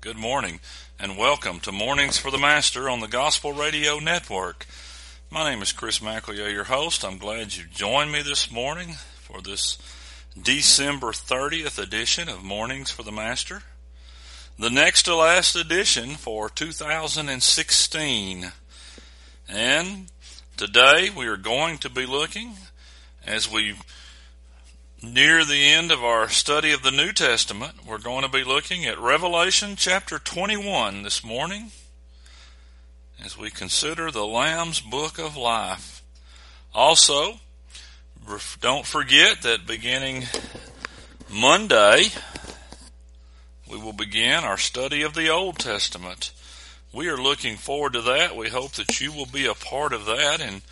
Good morning, and welcome to Mornings for the Master on the Gospel Radio Network. My name is Chris McElroy, your host. I'm glad you joined me this morning for this December 30th edition of Mornings for the Master, the next to last edition for 2016. And today we are going to be looking, as we near the end of our study of the New Testament, we're going to be looking at Revelation chapter 21 this morning as we consider the Lamb's Book of Life. Also, don't forget that beginning Monday, we will begin our study of the Old Testament. We are looking forward to that. We hope that you will be a part of that in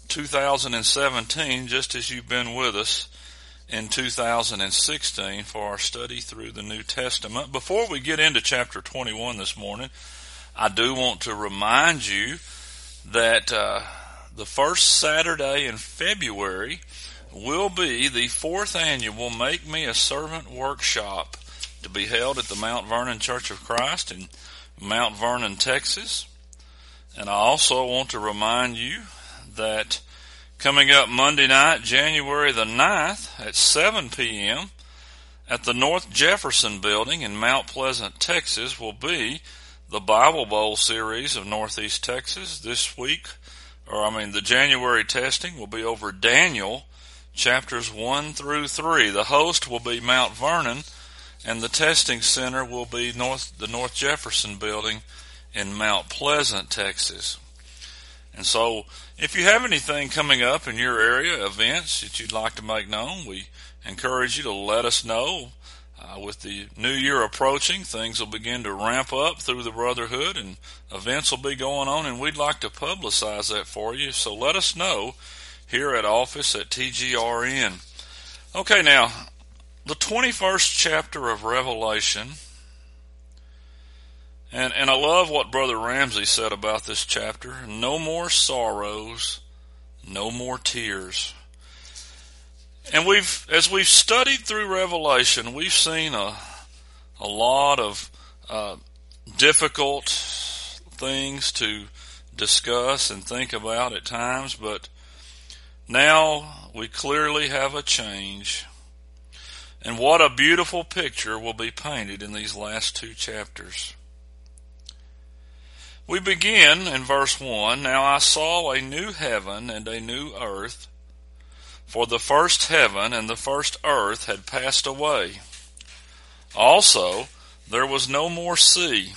2017, just as you've been with us in 2016 for our study through the New Testament. Before we get into chapter 21 this morning, I do want to remind you that the first Saturday in February will be the fourth annual Make Me a Servant workshop to be held at the Mount Vernon Church of Christ in Mount Vernon, Texas. And I also want to remind you that coming up Monday night, January the 9th at 7 p.m. at the North Jefferson Building in Mount Pleasant, Texas will be the Bible Bowl series of Northeast Texas. This week, the January testing will be over Daniel chapters 1 through 3. The host will be Mount Vernon, and the testing center will be the North Jefferson Building in Mount Pleasant, Texas. And so, if you have anything coming up in your area, events that you'd like to make known, we encourage you to let us know. With the new year approaching, things will begin to ramp up through the Brotherhood, and events will be going on, and we'd like to publicize that for you. So let us know here at office at TGRN. Okay, now, the 21st chapter of Revelation. And I love what Brother Ramsey said about this chapter. No more sorrows, no more tears. And as we've studied through Revelation, we've seen a lot of difficult things to discuss and think about at times, but now we clearly have a change. And what a beautiful picture will be painted in these last two chapters. We begin in verse 1, Now I saw a new heaven and a new earth, for the first heaven and the first earth had passed away. Also, there was no more sea.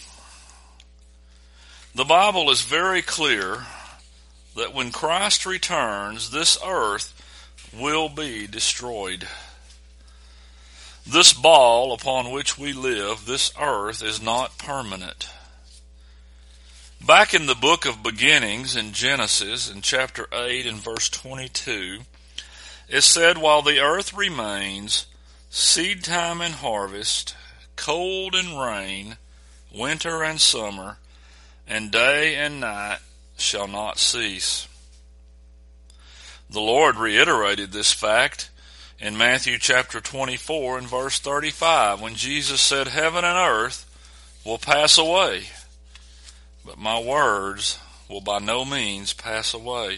The Bible is very clear that when Christ returns, this earth will be destroyed. This ball upon which we live, this earth, is not permanent. Back in the book of beginnings in Genesis, in chapter 8 and verse 22, it said, While the earth remains, seed time and harvest, cold and rain, winter and summer, and day and night shall not cease. The Lord reiterated this fact in Matthew chapter 24 and verse 35, when Jesus said, Heaven and earth will pass away, but my words will by no means pass away.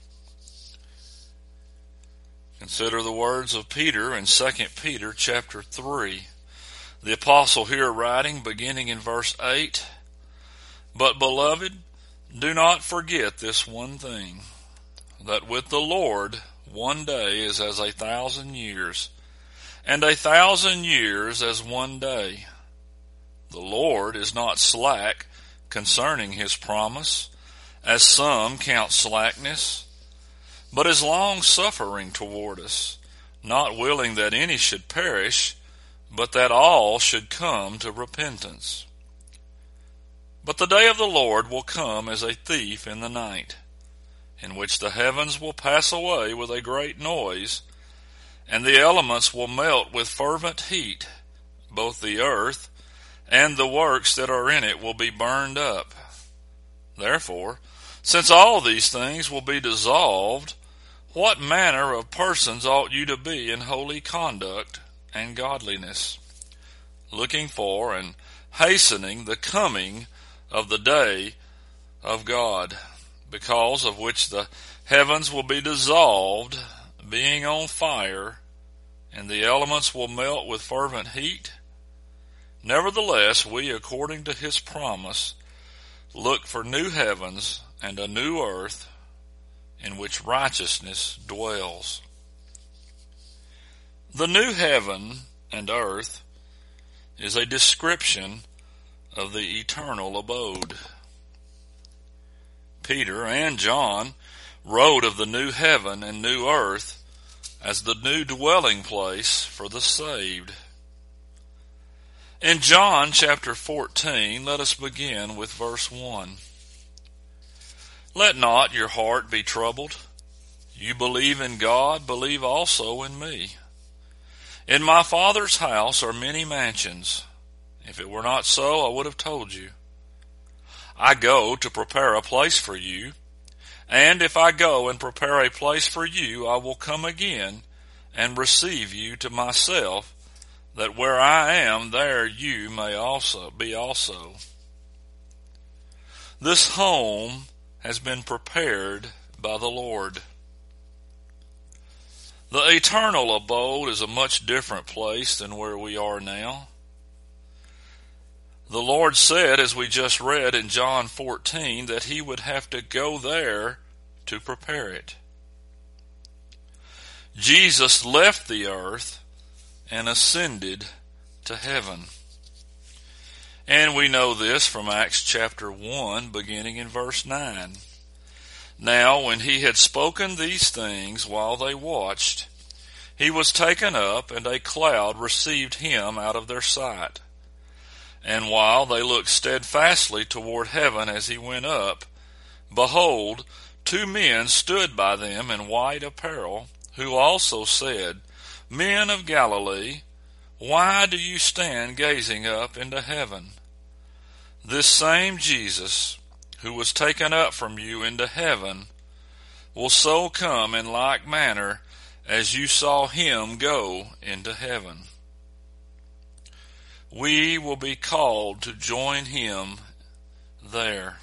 Consider the words of Peter in 2 Peter chapter 3. The apostle here writing, beginning in verse 8, But beloved, do not forget this one thing, that with the Lord 1 day is as 1,000 years, and 1,000 years as 1 day. The Lord is not slack concerning his promise, as some count slackness, but is long-suffering toward us, not willing that any should perish, but that all should come to repentance. But the day of the Lord will come as a thief in the night, in which the heavens will pass away with a great noise, and the elements will melt with fervent heat. Both the earth and the works that are in it will be burned up. Therefore, since all these things will be dissolved, what manner of persons ought you to be in holy conduct and godliness, looking for and hastening the coming of the day of God, because of which the heavens will be dissolved, being on fire, and the elements will melt with fervent heat. Nevertheless, we, according to his promise, look for new heavens and a new earth in which righteousness dwells. The new heaven and earth is a description of the eternal abode. Peter and John wrote of the new heaven and new earth as the new dwelling place for the saved. In John chapter 14, let us begin with verse 1. Let not your heart be troubled. You believe in God, believe also in me. In my Father's house are many mansions. If it were not so, I would have told you. I go to prepare a place for you, and if I go and prepare a place for you, I will come again and receive you to myself, that where I am, there you may also be also. This home has been prepared by the Lord. The eternal abode is a much different place than where we are now. The Lord said, as we just read in John 14, that he would have to go there to prepare it. Jesus left the earth and ascended to heaven. And we know this from Acts chapter 1, beginning in verse 9. Now, when he had spoken these things while they watched, he was taken up, and a cloud received him out of their sight. And while they looked steadfastly toward heaven as he went up, behold, 2 men stood by them in white apparel, who also said, Men of Galilee, why do you stand gazing up into heaven? This same Jesus, who was taken up from you into heaven, will so come in like manner as you saw him go into heaven. We will be called to join him there.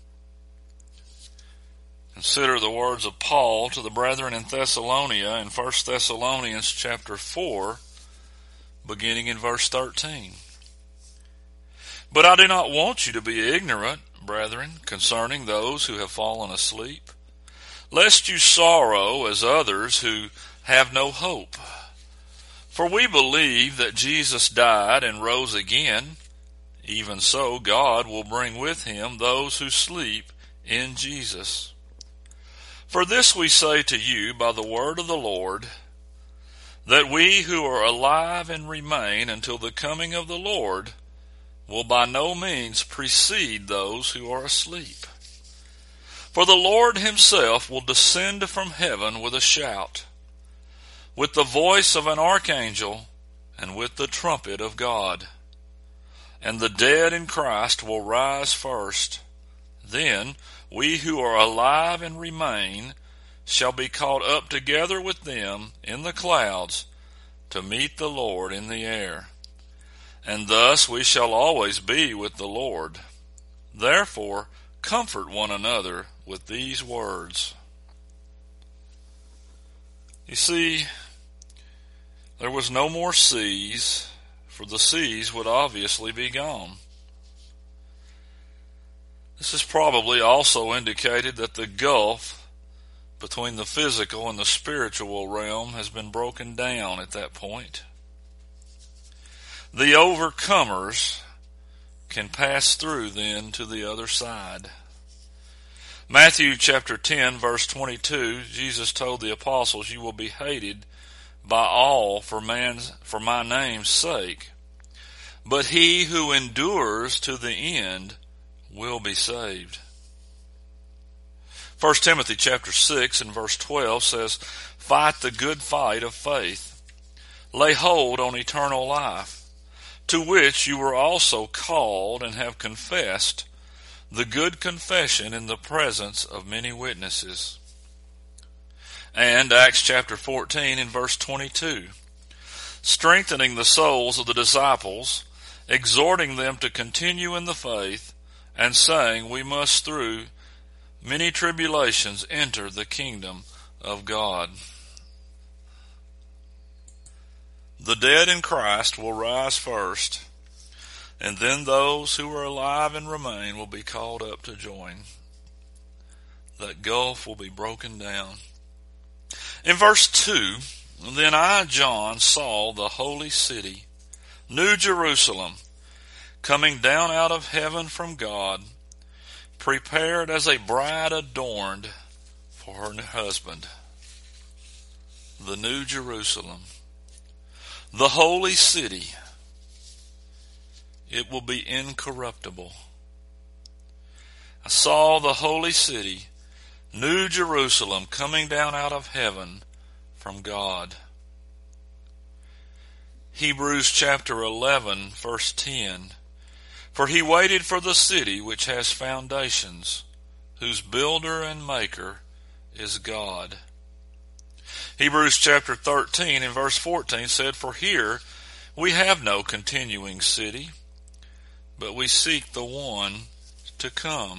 Consider the words of Paul to the brethren in Thessalonica in 1 Thessalonians chapter 4, beginning in verse 13. But I do not want you to be ignorant, brethren, concerning those who have fallen asleep, lest you sorrow as others who have no hope. For we believe that Jesus died and rose again. Even so, God will bring with him those who sleep in Jesus. For this we say to you by the word of the Lord, that we who are alive and remain until the coming of the Lord will by no means precede those who are asleep. For the Lord himself will descend from heaven with a shout, with the voice of an archangel, and with the trumpet of God. And the dead in Christ will rise first. Then we who are alive and remain shall be caught up together with them in the clouds to meet the Lord in the air. And thus we shall always be with the Lord. Therefore, comfort one another with these words. You see, there was no more seas, for the seas would obviously be gone. This is probably also indicated that the gulf between the physical and the spiritual realm has been broken down at that point. The overcomers can pass through then to the other side. Matthew chapter 10 verse 22, Jesus told the apostles, you will be hated by all for my name's sake, but he who endures to the end will be saved. 1 Timothy chapter 6 and verse 12 says, fight the good fight of faith. Lay hold on eternal life, to which you were also called and have confessed the good confession in the presence of many witnesses. And Acts chapter 14 and verse 22, strengthening the souls of the disciples exhorting them to continue in the faith, and saying, we must through many tribulations enter the kingdom of God. The dead in Christ will rise first, and then those who are alive and remain will be called up to join. That gulf will be broken down. In verse 2, then I, John, saw the holy city, New Jerusalem, coming down out of heaven from God, prepared as a bride adorned for her husband. The New Jerusalem, the holy city, it will be incorruptible. I saw the holy city, New Jerusalem, coming down out of heaven from God. Hebrews chapter 11, verse 10. For he waited for the city which has foundations, whose builder and maker is God. Hebrews chapter 13 and verse 14 said, for here we have no continuing city, but we seek the one to come.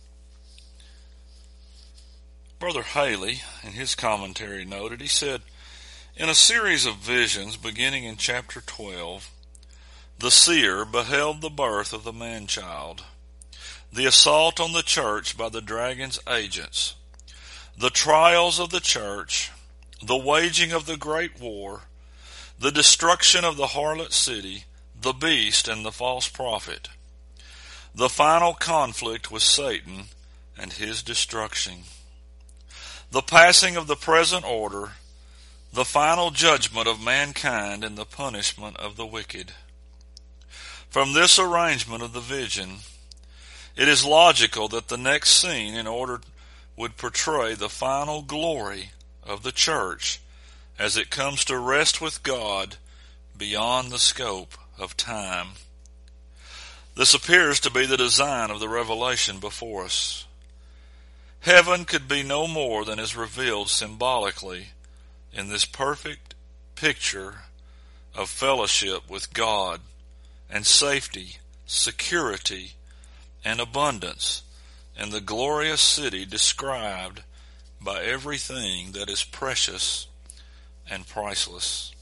Brother Haley, in his commentary, noted, he said, in a series of visions beginning in chapter 12, the seer beheld the birth of the man-child, the assault on the church by the dragon's agents, the trials of the church, the waging of the great war, the destruction of the harlot city, the beast and the false prophet, the final conflict with Satan and his destruction, the passing of the present order, the final judgment of mankind and the punishment of the wicked. From this arrangement of the vision, it is logical that the next scene in order would portray the final glory of the church as it comes to rest with God beyond the scope of time. This appears to be the design of the revelation before us. Heaven could be no more than is revealed symbolically in this perfect picture of fellowship with God and safety, security, and abundance in the glorious city described by everything that is precious and priceless.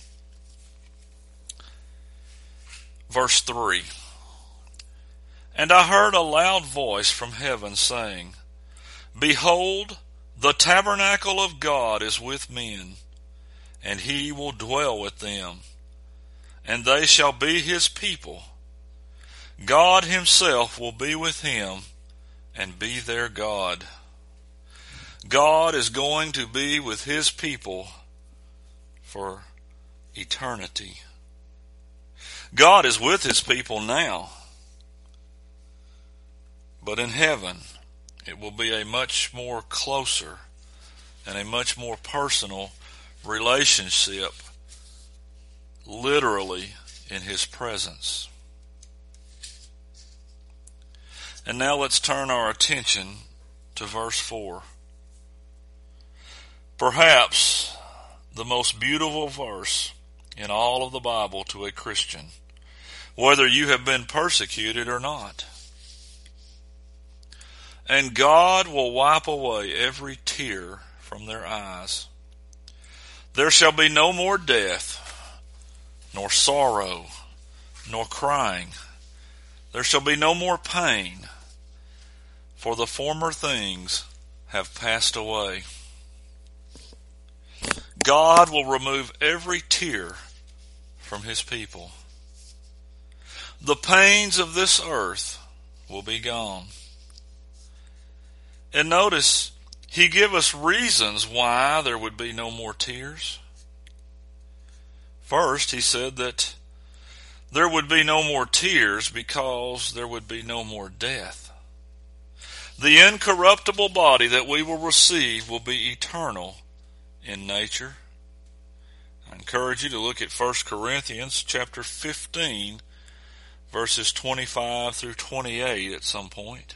Verse 3, and I heard a loud voice from heaven saying, behold, the tabernacle of God is with men, and he will dwell with them, and they shall be his people. God himself will be with him and be their God. God is going to be with his people for eternity. God is with his people now, but in heaven it will be a much more closer and a much more personal relationship, literally in his presence. And now let's turn our attention to verse 4. Perhaps the most beautiful verse in all of the Bible to a Christian, whether you have been persecuted or not. And God will wipe away every tear from their eyes. There shall be no more death, nor sorrow, nor crying. There shall be no more pain, for the former things have passed away. God will remove every tear from his people. The pains of this earth will be gone. And notice, he gave us reasons why there would be no more tears. First, he said that there would be no more tears because there would be no more death. The incorruptible body that we will receive will be eternal in nature. I encourage you to look at 1 Corinthians chapter 15, verses 25 through 28 at some point.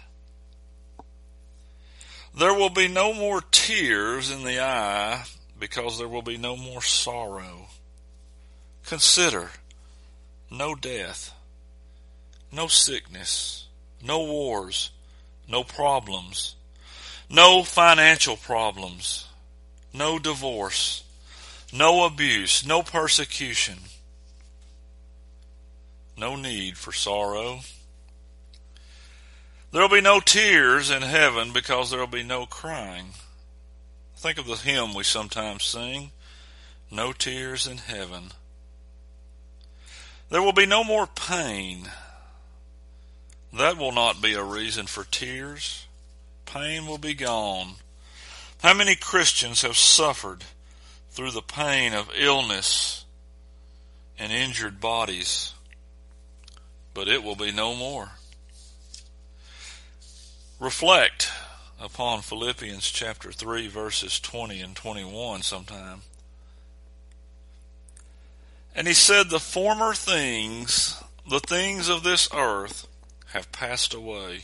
There will be no more tears in the eye because there will be no more sorrow. Consider, no death, no sickness, no wars, no problems, no financial problems, no divorce, no abuse, no persecution, no need for sorrow. There will be no tears in heaven because there will be no crying. Think of the hymn we sometimes sing, no tears in heaven. There will be no more pain. That will not be a reason for tears. Pain will be gone. How many Christians have suffered through the pain of illness and injured bodies? But it will be no more. Reflect upon Philippians chapter 3 verses 20 and 21 sometime. And he said, the former things, the things of this earth, have passed away.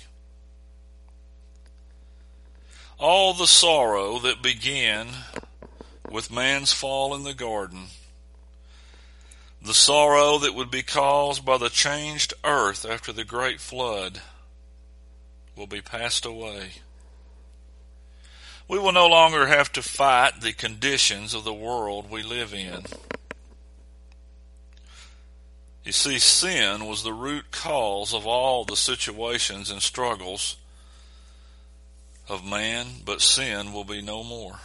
All the sorrow that began with man's fall in the garden, the sorrow that would be caused by the changed earth after the great flood, will be passed away. We will no longer have to fight the conditions of the world we live in. You see, sin was the root cause of all the situations and struggles of man, but sin will be no more.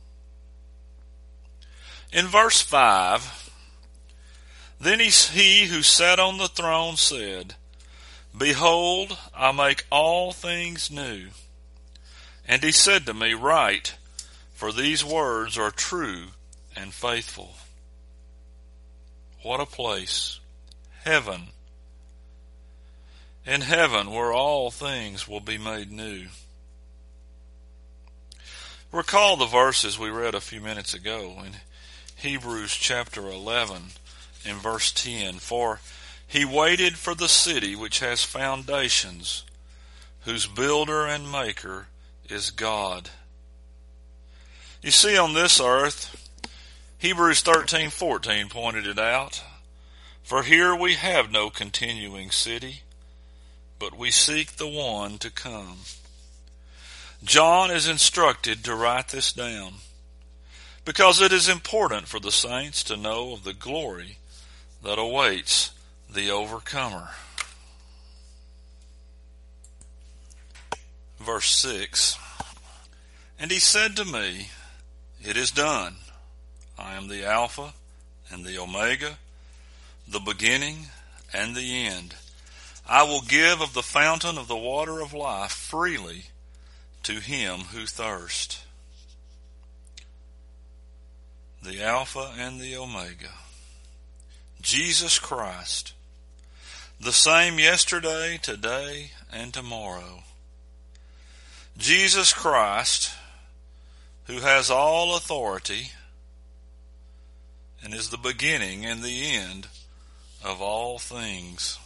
In verse 5, then he who sat on the throne said, behold, I make all things new. And he said to me, write, for these words are true and faithful. What a place. Heaven. In heaven where all things will be made new. Recall the verses we read a few minutes ago in Hebrews chapter 11 in verse 10. For he waited for the city which has foundations, whose builder and maker is God. You see, on this earth, Hebrews 13:14 pointed it out. For here we have no continuing city, but we seek the one to come. John is instructed to write this down because it is important for the saints to know of the glory that awaits the overcomer. Verse 6, and he said to me, it is done. I am the Alpha and the Omega, the beginning and the end. I will give of the fountain of the water of life freely to him who thirsts. The Alpha and the Omega. Jesus Christ, the same yesterday, today, and tomorrow. Jesus Christ, who has all authority and is the beginning and the end of all things.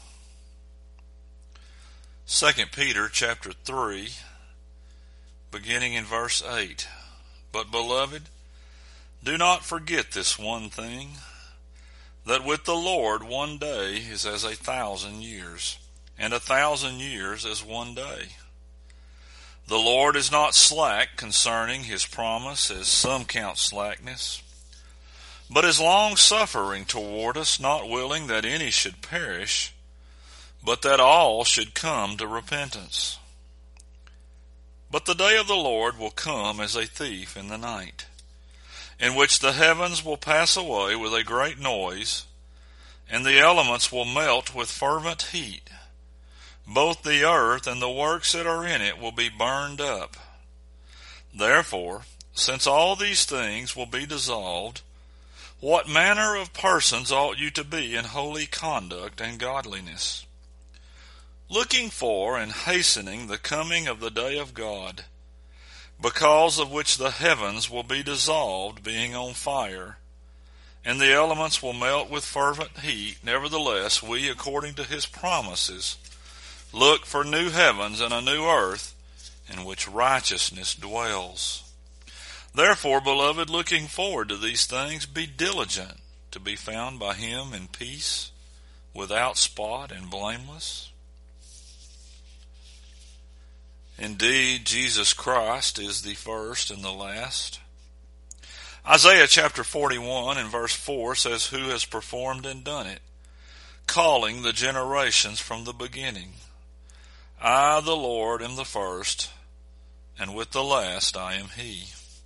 2 Peter chapter 3, beginning in verse 8. But beloved, do not forget this one thing, that with the Lord 1 day is as 1,000 years, and 1,000 years as 1 day. The Lord is not slack concerning his promise, as some count slackness, but is long-suffering toward us, not willing that any should perish, but that all should come to repentance. But the day of the Lord will come as a thief in the night, in which the heavens will pass away with a great noise, and the elements will melt with fervent heat. Both the earth and the works that are in it will be burned up. Therefore, since all these things will be dissolved, what manner of persons ought you to be in holy conduct and godliness, looking for and hastening the coming of the day of God, because of which the heavens will be dissolved, being on fire, and the elements will melt with fervent heat. Nevertheless, we, according to his promises, look for new heavens and a new earth, in which righteousness dwells. Therefore, beloved, looking forward to these things, be diligent to be found by him in peace, without spot and blameless. Indeed, Jesus Christ is the first and the last. Isaiah chapter 41 and verse 4 says, "Who has performed and done it, calling the generations from the beginning? I, the Lord, am the first, and with the last I am He."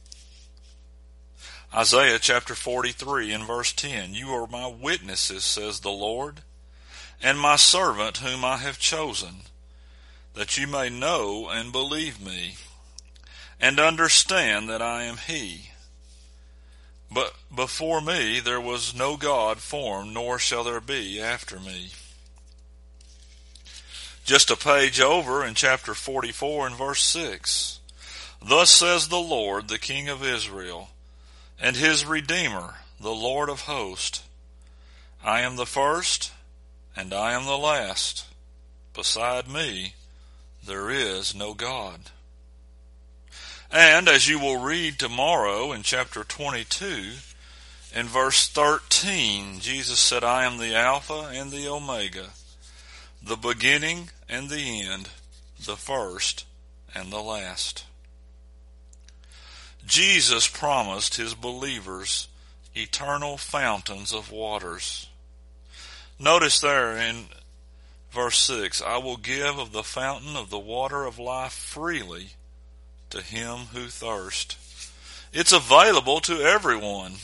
Isaiah chapter 43 and verse 10, "You are my witnesses, says the Lord, and my servant whom I have chosen, that you may know and believe me, and understand that I am He. But before me there was no God formed, nor shall there be after me." Just a page over in chapter 44 and verse 6, "Thus says the Lord, the King of Israel, and His Redeemer, the Lord of hosts, I am the first, and I am the last. Beside me there is no God." And as you will read tomorrow in chapter 22, in verse 13, Jesus said, "I am the Alpha and the Omega, the beginning and the end, the first and the last." Jesus promised His believers eternal fountains of waters. Notice there in verse 6, "I will give of the fountain of the water of life freely to him who thirsts." It's available to everyone.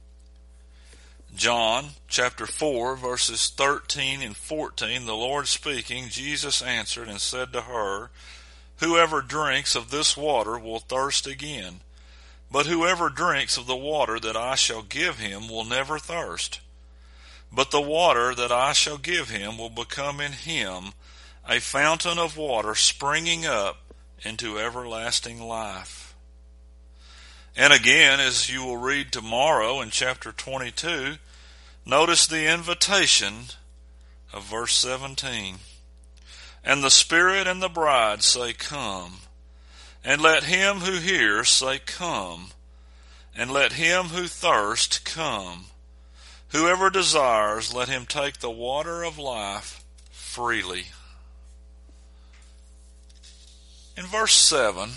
John chapter 4 verses 13 and 14, the Lord speaking, Jesus answered and said to her, "Whoever drinks of this water will thirst again, but whoever drinks of the water that I shall give him will never thirst. But the water that I shall give him will become in him a fountain of water springing up into everlasting life." And again, as you will read tomorrow in chapter 22, notice the invitation of verse 17. "And the Spirit and the bride say, Come. And let him who hears say, Come. And let him who thirsts come. Whoever desires, let him take the water of life freely." In verse 7,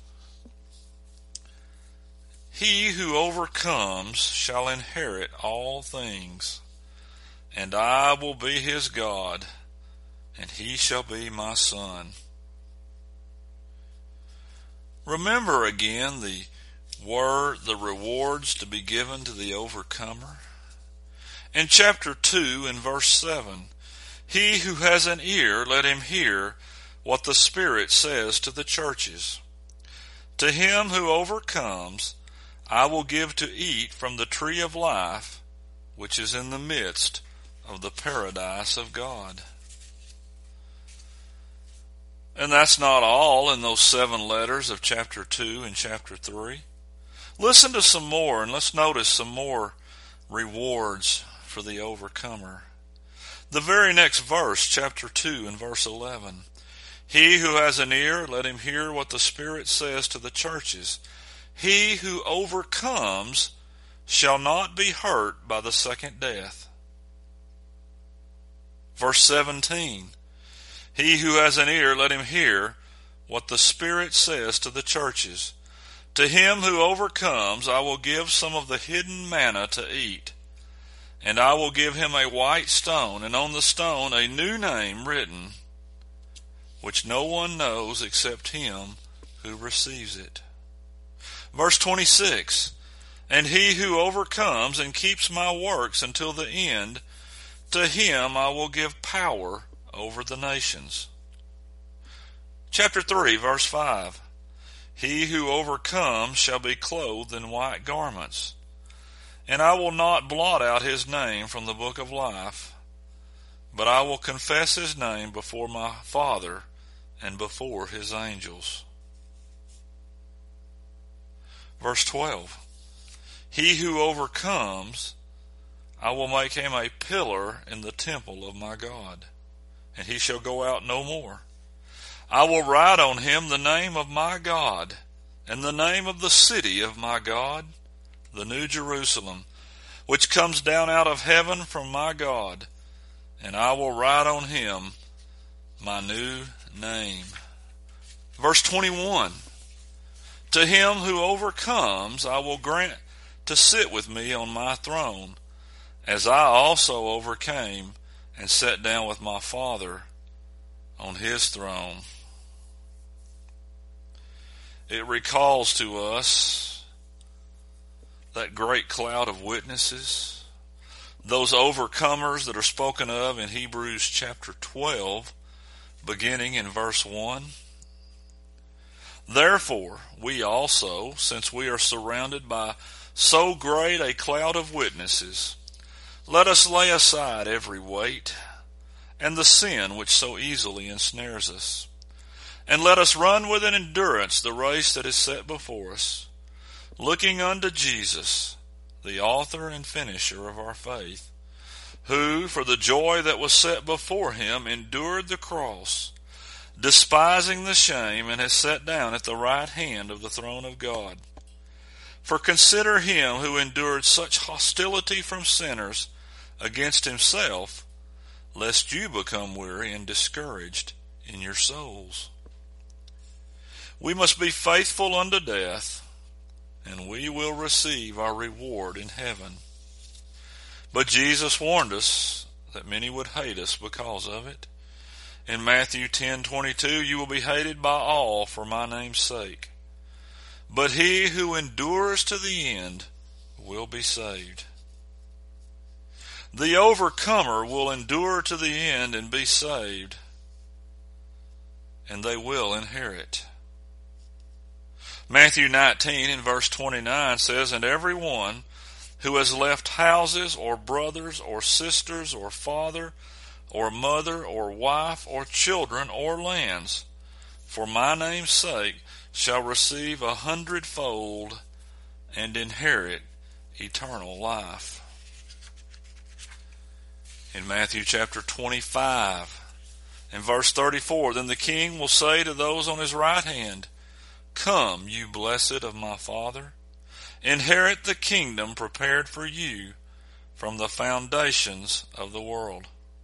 "He who overcomes shall inherit all things, and I will be his God, and he shall be my son." Remember again the rewards to be given to the overcomer. In chapter 2 and verse 7, "He who has an ear, let him hear what the Spirit says to the churches. To him who overcomes, I will give to eat from the tree of life, which is in the midst of the paradise of God." And that's not all in those 7 letters of chapter 2 and chapter 3. Listen to some more, and let's notice some more rewards for the overcomer. The very next verse, chapter 2 and verse 11. "He who has an ear, let him hear what the Spirit says to the churches. He who overcomes shall not be hurt by the second death." Verse 17. "He who has an ear, let him hear what the Spirit says to the churches. To him who overcomes, I will give some of the hidden manna to eat. And I will give him a white stone, and on the stone a new name written, which no one knows except him who receives it." Verse 26, "And he who overcomes and keeps my works until the end, to him I will give power over the nations." Chapter 3, verse 5, "He who overcomes shall be clothed in white garments, and I will not blot out his name from the book of life, but I will confess his name before my Father and before his angels." Verse 12, "He who overcomes, I will make him a pillar in the temple of my God, and he shall go out no more. I will write on him the name of my God, and the name of the city of my God, the New Jerusalem, which comes down out of heaven from my God, and I will write on him my new name." Verse 21, to him who overcomes, I will grant to sit with me on my throne, as I also overcame and sat down with my Father on his throne. It recalls to us that great cloud of witnesses, those overcomers that are spoken of in Hebrews chapter 12, beginning in verse 1. Therefore, we also, since we are surrounded by so great a cloud of witnesses, let us lay aside every weight and the sin which so easily ensnares us. And let us run with an endurance the race that is set before us, looking unto Jesus, the author and finisher of our faith, who, for the joy that was set before him, endured the cross, despising the shame, and has sat down at the right hand of the throne of God. For consider him who endured such hostility from sinners against himself, lest you become weary and discouraged in your souls. We must be faithful unto death, and we will receive our reward in heaven. But Jesus warned us that many would hate us because of it. In Matthew 10:22, you will be hated by all for my name's sake. But he who endures to the end will be saved. The overcomer will endure to the end and be saved, and they will inherit. Matthew 19 in verse 29 says, and every one who has left houses or brothers or sisters or father or mother or wife or children or lands, for my name's sake, shall receive 100-fold and inherit eternal life. In Matthew chapter 25 and verse 34, then the king will say to those on his right hand, come, you blessed of my Father, inherit the kingdom prepared for you from the foundations of the world.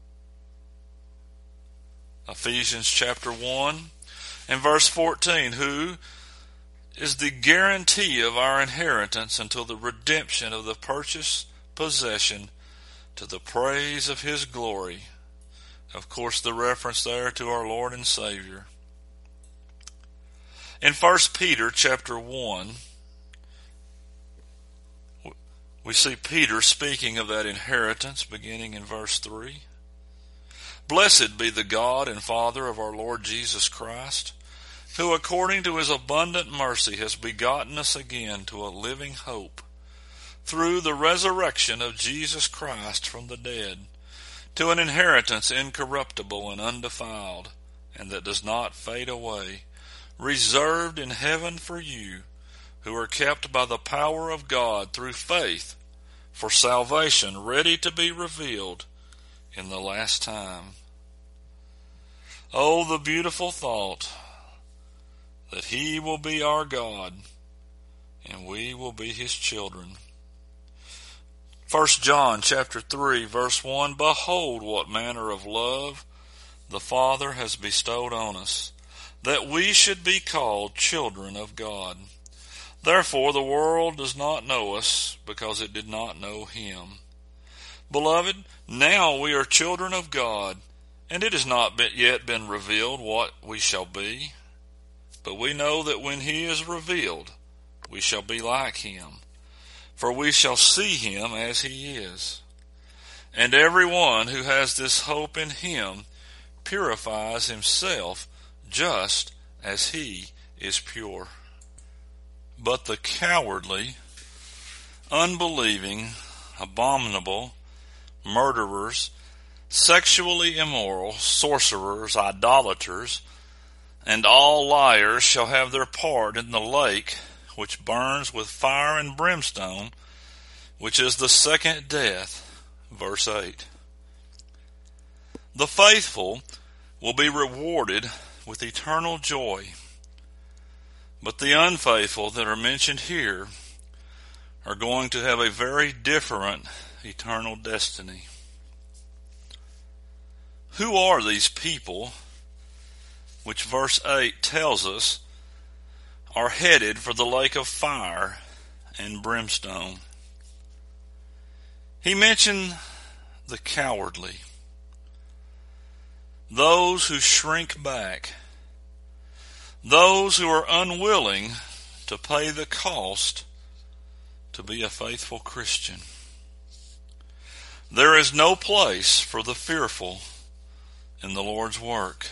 Ephesians chapter 1 and verse 14, who is the guarantee of our inheritance until the redemption of the purchased possession to the praise of his glory. Of course, the reference there to our Lord and Savior. In 1 Peter chapter 1, we see Peter speaking of that inheritance beginning in verse 3. Blessed be the God and Father of our Lord Jesus Christ, who according to his abundant mercy has begotten us again to a living hope, through the resurrection of Jesus Christ from the dead, to an inheritance incorruptible and undefiled, and that does not fade away, reserved in heaven for you, who are kept by the power of God through faith, for salvation ready to be revealed in the last time. Oh, the beautiful thought that he will be our God and we will be his children. 1 John chapter 3 verse 1, behold what manner of love the Father has bestowed on us, that we should be called children of God. Therefore the world does not know us, because it did not know him. Beloved, now we are children of God, and it has not yet been revealed what we shall be. But we know that when he is revealed, we shall be like him, for we shall see him as he is. And everyone who has this hope in him purifies himself just as he is pure. But the cowardly, unbelieving, abominable, murderers, sexually immoral, sorcerers, idolaters, and all liars shall have their part in the lake which burns with fire and brimstone, which is the second death. Verse 8. The faithful will be rewarded with eternal joy, but the unfaithful that are mentioned here are going to have a very different eternal destiny. Who are these people which verse 8 tells us are headed for the lake of fire and brimstone. He mentioned the cowardly, those who shrink back, those who are unwilling to pay the cost to be a faithful Christian. There is no place for the fearful in the Lord's work.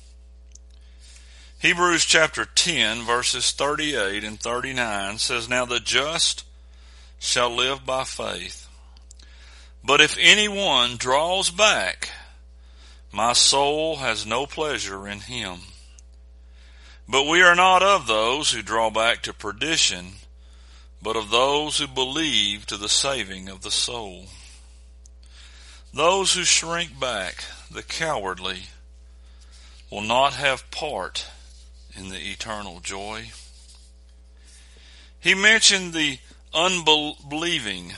Hebrews chapter 10 verses 38 and 39 says, "Now the just shall live by faith. But if anyone draws back, my soul has no pleasure in him. But we are not of those who draw back to perdition, but of those who believe to the saving of the soul." Those who shrink back, the cowardly, will not have part in the eternal joy. He mentioned the unbelieving,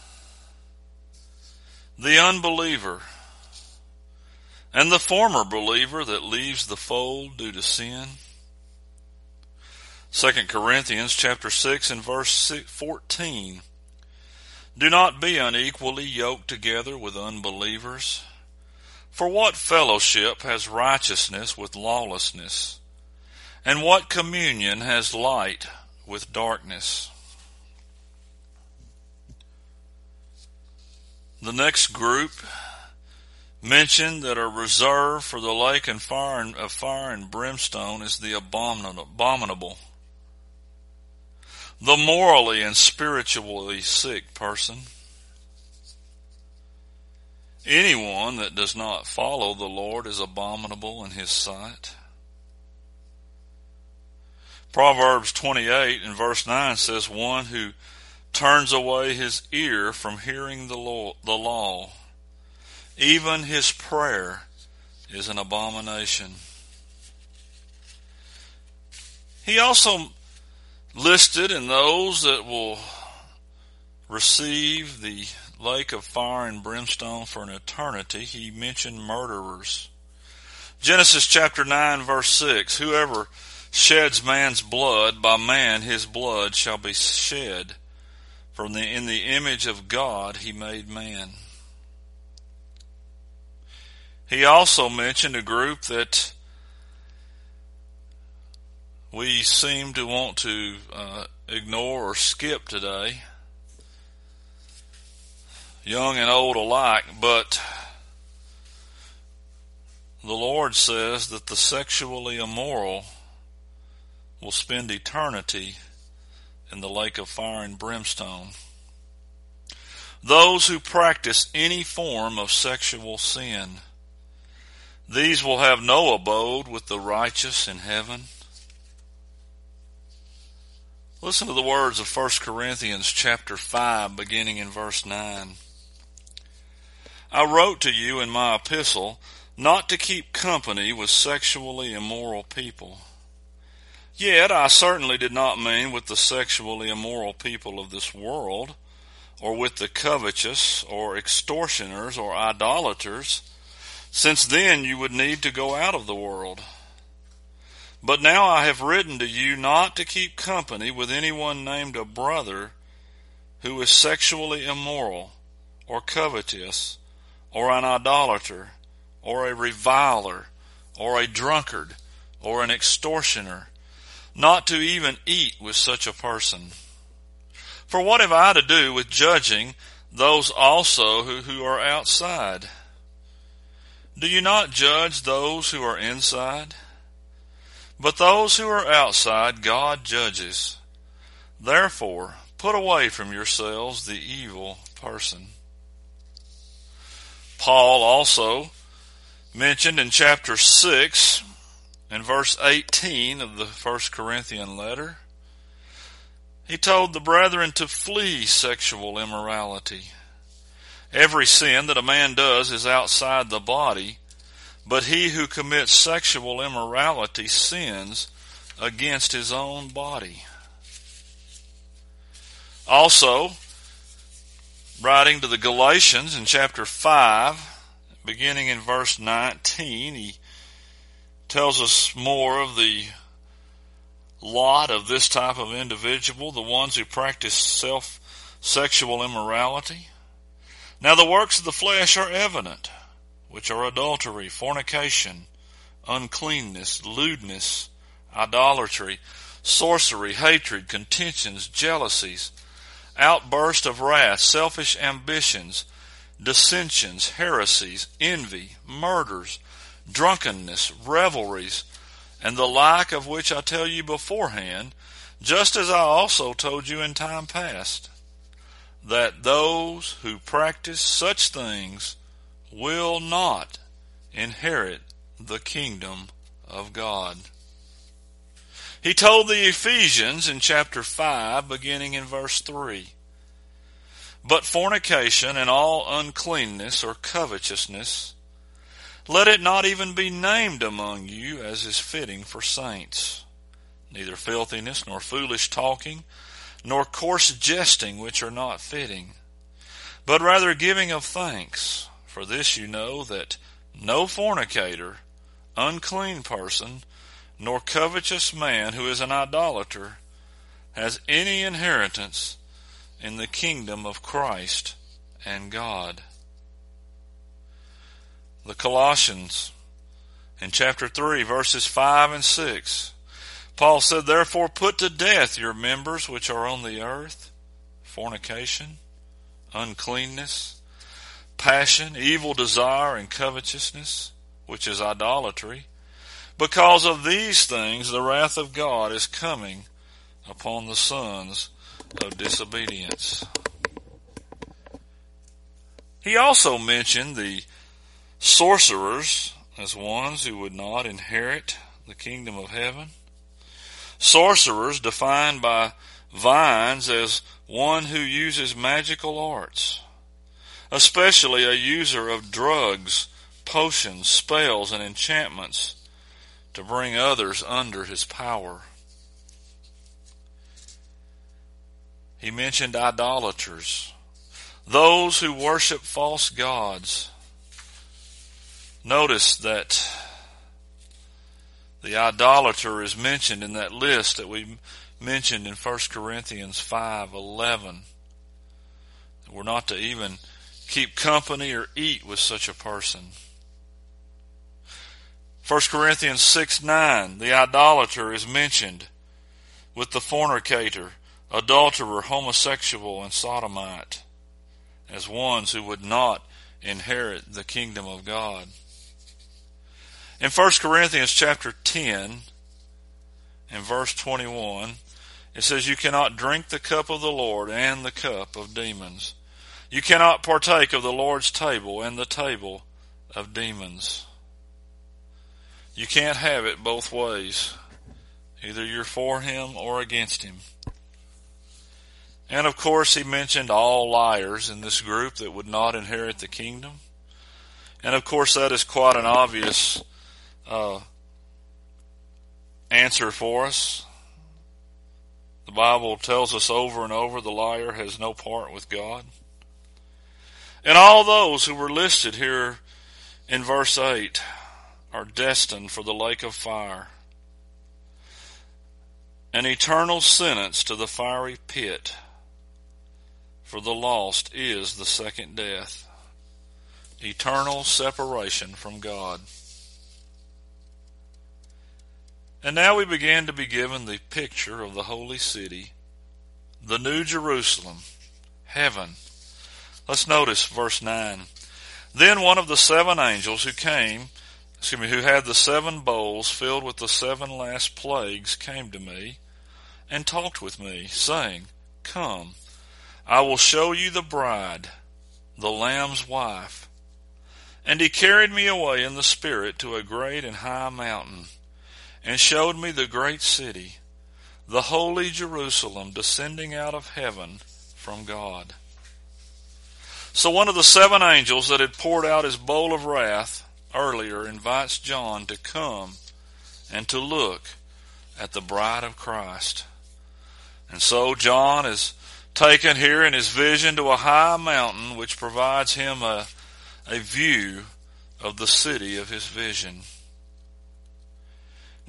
the unbeliever, and the former believer that leaves the fold due to sin. 2 Corinthians chapter 6 and verse 14. "Do not be unequally yoked together with unbelievers. For what fellowship has righteousness with lawlessness? And what communion has light with darkness?" The next group mentioned that are reserved for the lake of fire and brimstone is the abominable, the morally and spiritually sick person. Anyone that does not follow the Lord is abominable in his sight. Proverbs 28 and verse 9 says, "One who turns away his ear from hearing the law, even his prayer is an abomination." He also listed in those that will receive the lake of fire and brimstone for an eternity, he mentioned murderers. Genesis chapter 9 verse 6, "Whoever sheds man's blood, by man his blood shall be shed. For in the image of God he made man." He also mentioned a group that we seem to want to ignore or skip today, young and old alike, but the Lord says that the sexually immoral will spend eternity in the lake of fire and brimstone. Those who practice any form of sexual sin, these will have no abode with the righteous in heaven. Listen to the words of 1 Corinthians chapter 5, beginning in verse 9. "I wrote to you in my epistle not to keep company with sexually immoral people. Yet I certainly did not mean with the sexually immoral people of this world, or with the covetous, or extortioners, or idolaters, since then you would need to go out of the world. But now I have written to you not to keep company with anyone named a brother who is sexually immoral, or covetous, or an idolater, or a reviler, or a drunkard, or an extortioner, not to even eat with such a person. For what have I to do with judging those also who are outside? Do you not judge those who are inside? But those who are outside God judges. Therefore, put away from yourselves the evil person." Paul also mentioned in chapter 6 and verse 18 of the 1 Corinthian letter, he told the brethren to flee sexual immorality. "Every sin that a man does is outside the body, but he who commits sexual immorality sins against his own body." Also, writing to the Galatians in chapter 5, beginning in verse 19, he tells us more of the lot of this type of individual, the ones who practice sexual immorality. Now the works of the flesh are evident, which are adultery, fornication, uncleanness, lewdness, idolatry, sorcery, hatred, contentions, jealousies, outburst of wrath, selfish ambitions, dissensions, heresies, envy, murders, drunkenness, revelries, and the like, of which I tell you beforehand, just as I also told you in time past, that those who practice such things will not inherit the kingdom of God. He told the Ephesians in chapter 5, beginning in verse 3, but fornication and all uncleanness or covetousness, let it not even be named among you as is fitting for saints, neither filthiness, nor foolish talking, nor coarse jesting, which are not fitting, but rather giving of thanks. For this you know, that no fornicator, unclean person, nor covetous man who is an idolater has any inheritance in the kingdom of Christ and God. The Colossians, in chapter 3, verses 5 and 6, Paul said, therefore put to death your members which are on the earth, fornication, uncleanness, passion, evil desire, and covetousness, which is idolatry. Because of these things the wrath of God is coming upon the sons of disobedience. He also mentioned the sorcerers as ones who would not inherit the kingdom of heaven. Sorcerers defined by Vines as one who uses magical arts, especially a user of drugs, potions, spells, and enchantments to bring others under his power. He mentioned idolaters, those who worship false gods. Notice that the idolater is mentioned in that list that we mentioned in 1 Corinthians 5:11. We're not to even keep company or eat with such a person. 1 Corinthians 6:9, the idolater is mentioned with the fornicator, adulterer, homosexual, and sodomite as ones who would not inherit the kingdom of God. In 1 Corinthians chapter 10 and verse 21, it says, you cannot drink the cup of the Lord and the cup of demons. You cannot partake of the Lord's table and the table of demons. You can't have it both ways. Either you're for him or against him. And of course he mentioned all liars in this group that would not inherit the kingdom. And of course that is quite an obvious answer for us. The Bible tells us over and over the liar has no part with God. And all those who were listed here in verse 8 are destined for the lake of fire, an eternal sentence to the fiery pit. For the lost is the second death, eternal separation from God. And now we begin to be given the picture of the holy city, the New Jerusalem, heaven. Let's notice verse 9. Then one of the seven angels who had the seven bowls filled with the seven last plagues came to me and talked with me, saying, Come, I will show you the bride, the Lamb's wife. And he carried me away in the Spirit to a great and high mountain, and showed me the great city, the holy Jerusalem, descending out of heaven from God. So one of the seven angels that had poured out his bowl of wrath earlier invites John to come and to look at the bride of Christ. And so John is taken here in his vision to a high mountain which provides him a view of the city of his vision.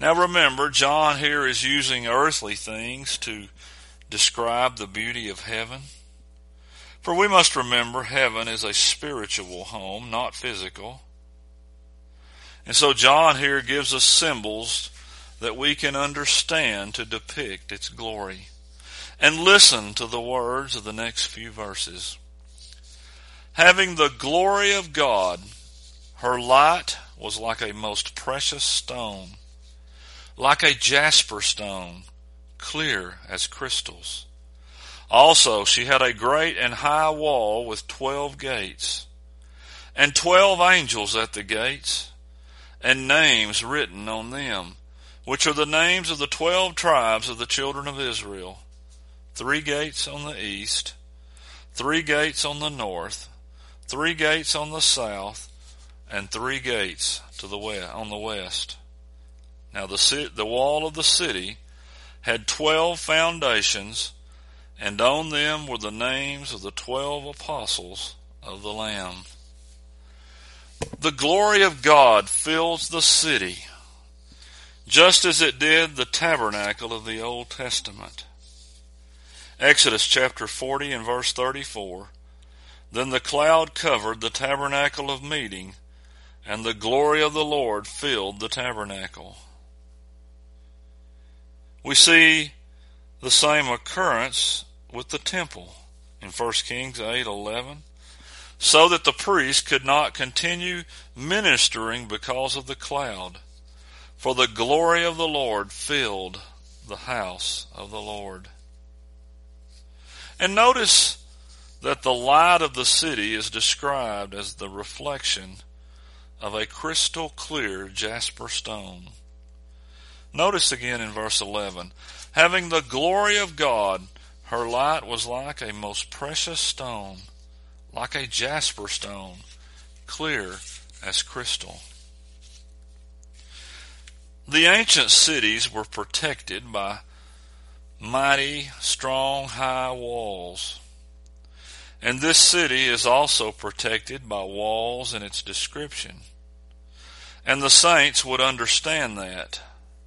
Now remember, John here is using earthly things to describe the beauty of heaven. For we must remember heaven is a spiritual home, not physical. And so John here gives us symbols that we can understand to depict its glory. And listen to the words of the next few verses. Having the glory of God, her light was like a most precious stone, like a jasper stone, clear as crystals. Also she had a great and high wall with 12 gates, and 12 angels at the gates, and names written on them, which are the names of the 12 tribes of the children of Israel. 3 gates on the east, 3 gates on the north, 3 gates on the south, and 3 gates to the west, on the west. Now the wall of the city had 12 foundations, and on them were the names of the 12 apostles of the Lamb. The glory of God fills the city, just as it did the tabernacle of the Old Testament. Exodus chapter 40 and verse 34. Then the cloud covered the tabernacle of meeting, and the glory of the Lord filled the tabernacle. We see the same occurrence with the temple in 1 Kings 8:11, so that the priest could not continue ministering because of the cloud, for the glory of the Lord filled the house of the Lord. And notice that the light of the city is described as the reflection of a crystal clear jasper stone. Notice again in verse 11, having the glory of God, her light was like a most precious stone, like a jasper stone, clear as crystal. The ancient cities were protected by mighty, strong, high walls. And this city is also protected by walls in its description. And the saints would understand that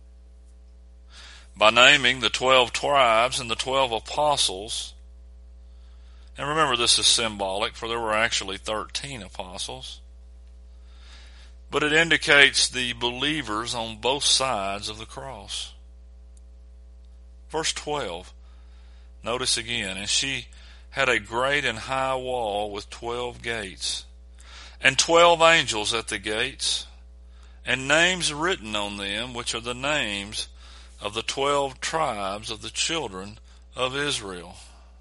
by naming the 12 tribes and the 12 apostles. And remember, this is symbolic, for there were actually 13 apostles. But it indicates the believers on both sides of the cross. Verse 12, notice again, and she had a great and high wall with 12 gates, and 12 angels at the gates, and names written on them, which are the names of the 12 tribes of the children of Israel.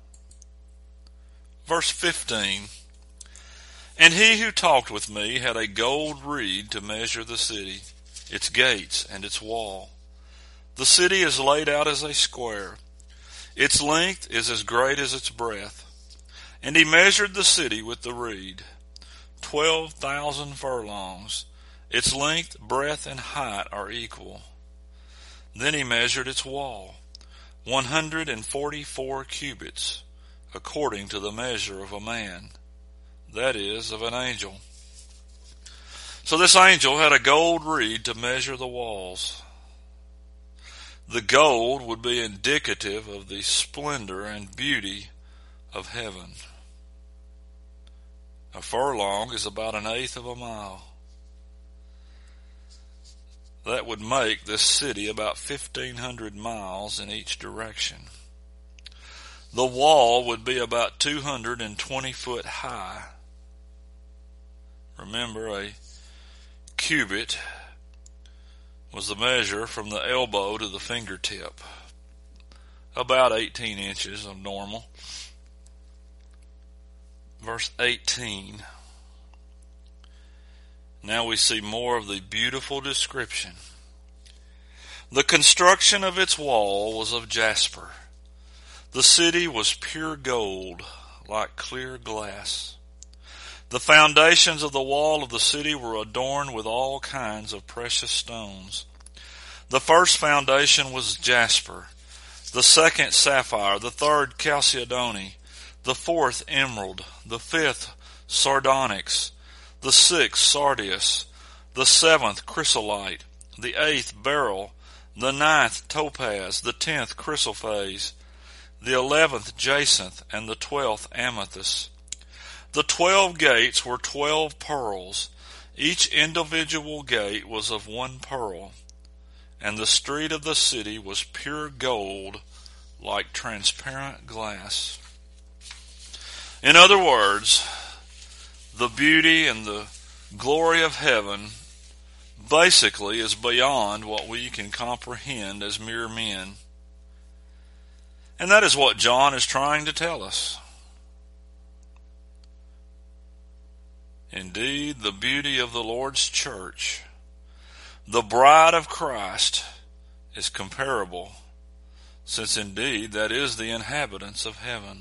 Verse 15, and he who talked with me had a gold reed to measure the city, its gates, and its wall. The city is laid out as a square. Its length is as great as its breadth. And he measured the city with the reed, 12,000 furlongs. Its length, breadth, and height are equal. Then he measured its wall, 144 cubits, according to the measure of a man, that is, of an angel. So this angel had a gold reed to measure the walls. The gold would be indicative of the splendor and beauty of heaven. A furlong is about 1/8 of a mile. That would make this city about 1,500 miles in each direction. The wall would be about 220 foot high. Remember, a cubit was the measure from the elbow to the fingertip, about 18 inches of normal. Verse 18. Now we see more of the beautiful description. The construction of its wall was of jasper. The city was pure gold, like clear glass. The foundations of the wall of the city were adorned with all kinds of precious stones. The first foundation was jasper, the second sapphire, the third chalcedony, the fourth emerald, the fifth sardonyx, the sixth sardius, the seventh chrysolite, the eighth beryl, the 9th topaz, the 10th chrysoprase, the 11th jacinth, and the 12th amethyst. The 12 gates were 12 pearls. Each individual gate was of one pearl, and the street of the city was pure gold, like transparent glass. In other words, the beauty and the glory of heaven basically is beyond what we can comprehend as mere men. And that is what John is trying to tell us. Indeed, the beauty of the Lord's church, the bride of Christ, is comparable, since indeed that is the inhabitants of heaven.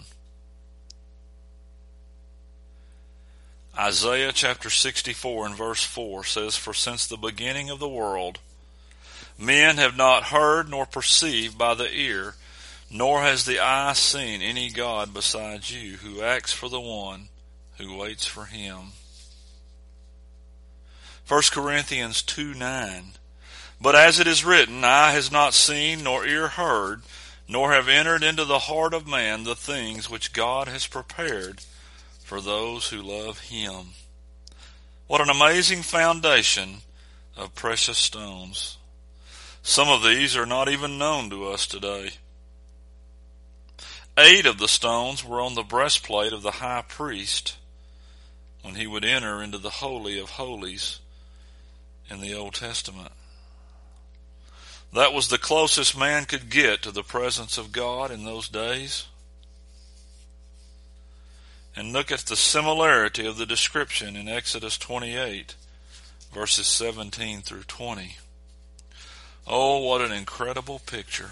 Isaiah chapter 64 and verse 4 says, "For since the beginning of the world, men have not heard nor perceived by the ear, nor has the eye seen any God besides you, who acts for the one who waits for him." 1 Corinthians 2:9, "But as it is written, eye has not seen, nor ear heard, nor have entered into the heart of man the things which God has prepared for those who love him." What an amazing foundation of precious stones. Some of these are not even known to us today. 8 of the stones were on the breastplate of the high priest when he would enter into the Holy of Holies in the Old Testament. That was the closest man could get to the presence of God in those days. And look at the similarity of the description in Exodus 28, verses 17 through 20. Oh, what an incredible picture.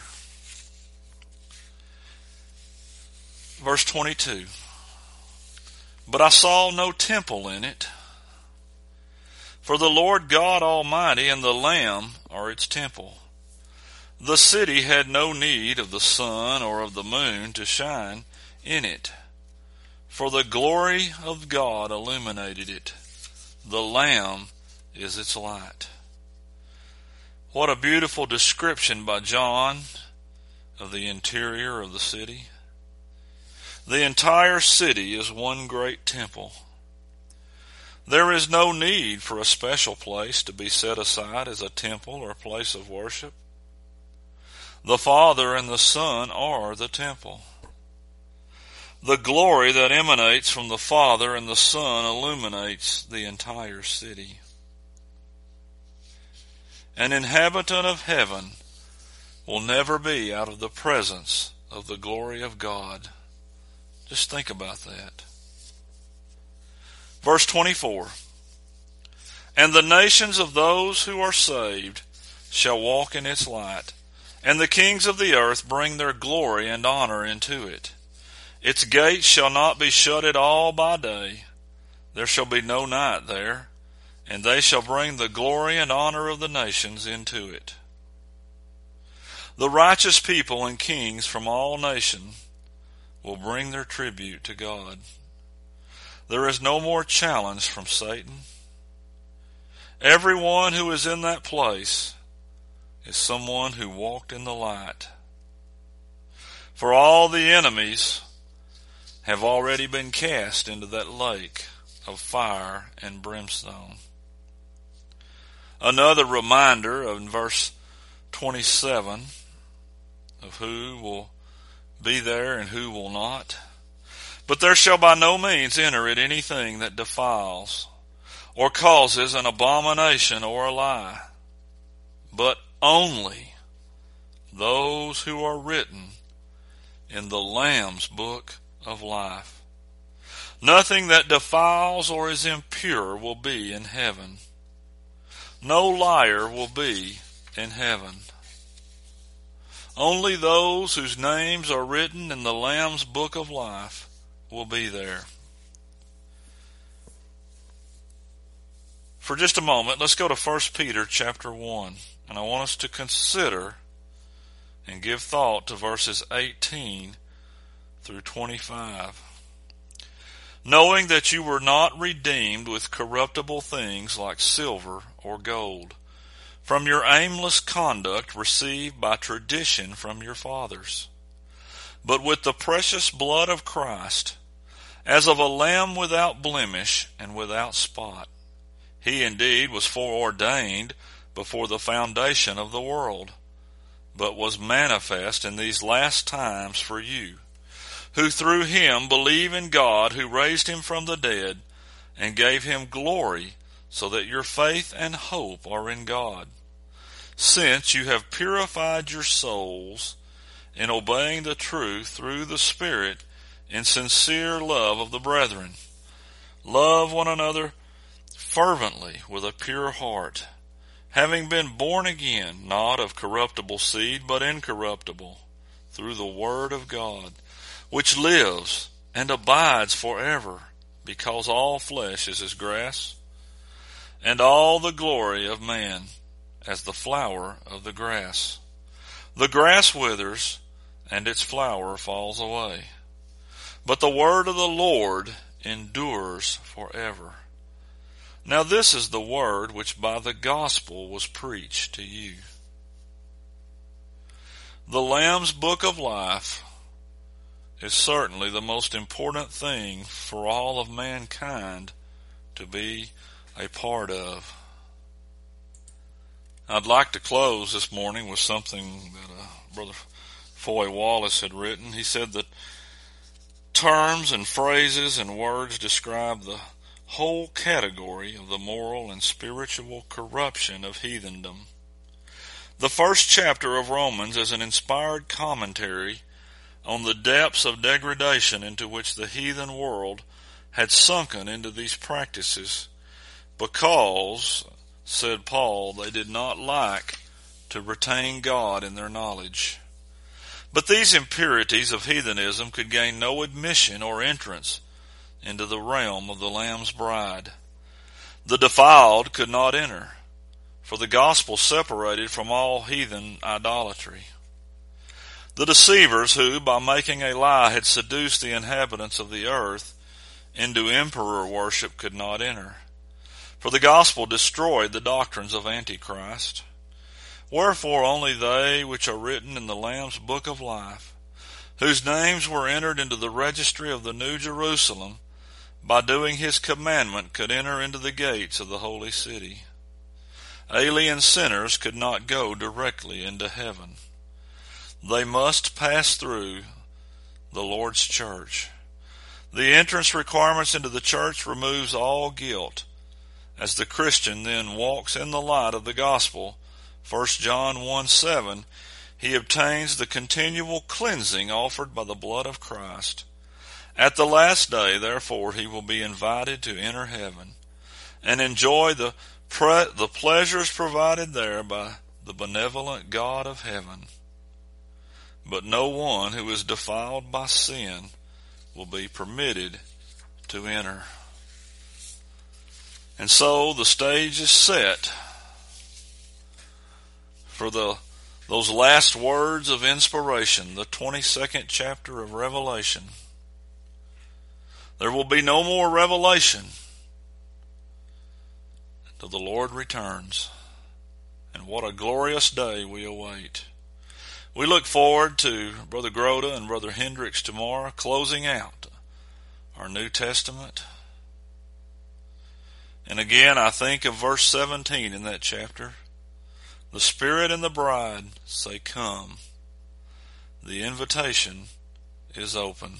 Verse 22, "But I saw no temple in it, for the Lord God Almighty and the Lamb are its temple. The city had no need of the sun or of the moon to shine in it, for the glory of God illuminated it. The Lamb is its light." What a beautiful description by John of the interior of the city. The entire city is one great temple. There is no need for a special place to be set aside as a temple or place of worship. The Father and the Son are the temple. The glory that emanates from the Father and the Son illuminates the entire city. An inhabitant of heaven will never be out of the presence of the glory of God. Just think about that. Verse 24, "And the nations of those who are saved shall walk in its light, and the kings of the earth bring their glory and honor into it. Its gates shall not be shut at all by day. There shall be no night there, and they shall bring the glory and honor of the nations into it. The righteous people and kings from all nations will bring their tribute to God. There is no more challenge from Satan. Everyone who is in that place is someone who walked in the light. For all the enemies have already been cast into that lake of fire and brimstone." Another reminder in verse 27 of who will be there and who will not. "But there shall by no means enter it anything that defiles, or causes an abomination or a lie, but only those who are written in the Lamb's book of life. Nothing that defiles or is impure will be in heaven. No liar will be in heaven. Only those whose names are written in the Lamb's book of life will be there." For just a moment, let's go to 1 Peter chapter 1, and I want us to consider and give thought to verses 18 through 25. "Knowing that you were not redeemed with corruptible things like silver or gold from your aimless conduct received by tradition from your fathers, but with the precious blood of Christ, as of a lamb without blemish and without spot. He indeed was foreordained before the foundation of the world, but was manifest in these last times for you, who through him believe in God, who raised him from the dead and gave him glory, so that your faith and hope are in God. Since you have purified your souls in obeying the truth through the Spirit in sincere love of the brethren, love one another fervently with a pure heart, having been born again, not of corruptible seed, but incorruptible, through the word of God, which lives and abides forever, because all flesh is as grass, and all the glory of man as the flower of the grass. The grass withers, and its flower falls away, but the word of the Lord endures forever. Now this is the word which by the gospel was preached to you. The Lamb's Book of Life is certainly the most important thing for all of mankind to be a part of. I'd like to close this morning with something that Brother Foy Wallace had written. He said that terms and phrases and words describe the whole category of the moral and spiritual corruption of heathendom. The first chapter of Romans is an inspired commentary on the depths of degradation into which the heathen world had sunken into these practices, because, said Paul, they did not like to retain God in their knowledge. But these impurities of heathenism could gain no admission or entrance into the realm of the Lamb's bride. The defiled could not enter, for the gospel separated from all heathen idolatry. The deceivers who, by making a lie, had seduced the inhabitants of the earth into emperor worship could not enter, for the gospel destroyed the doctrines of Antichrist. Wherefore only they which are written in the Lamb's Book of Life, whose names were entered into the registry of the New Jerusalem, by doing his commandment, could enter into the gates of the holy city. Alien sinners could not go directly into heaven. They must pass through the Lord's church. The entrance requirements into the church removes all guilt, as the Christian then walks in the light of the gospel. 1 John 1:7, he obtains the continual cleansing offered by the blood of Christ. At the last day, therefore, he will be invited to enter heaven and enjoy the pleasures provided there by the benevolent God of heaven. But no one who is defiled by sin will be permitted to enter. And so the stage is set for those last words of inspiration, the 22nd chapter of Revelation. There will be no more revelation until the Lord returns. And what a glorious day we await. We look forward to Brother Groda and Brother Hendricks tomorrow closing out our New Testament. And again, I think of verse 17 in that chapter. The Spirit and the bride say, "Come." The invitation is open.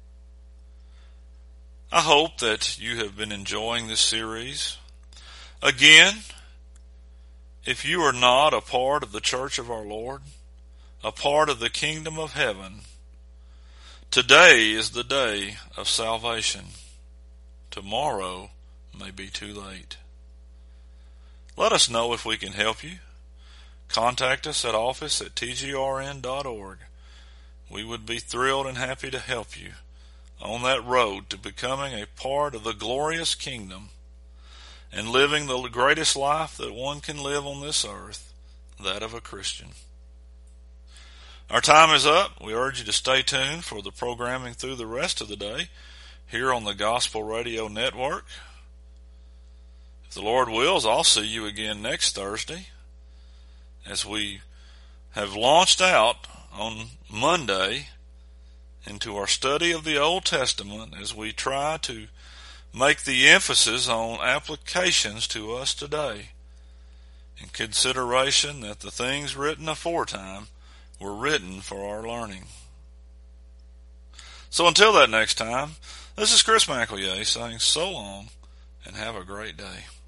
I hope that you have been enjoying this series. Again, if you are not a part of the church of our Lord, a part of the kingdom of heaven, today is the day of salvation. Tomorrow may be too late. Let us know if we can help you. Contact us at office@tgrn.org. We would be thrilled and happy to help you on that road to becoming a part of the glorious kingdom and living the greatest life that one can live on this earth, that of a Christian. Our time is up. We urge you to stay tuned for the programming through the rest of the day here on the Gospel Radio Network. If the Lord wills, I'll see you again next Thursday. as we have launched out on Monday into our study of the Old Testament, as we try to make the emphasis on applications to us today, in consideration that the things written aforetime were written for our learning. So until that next time, this is Chris McEllier saying so long and have a great day.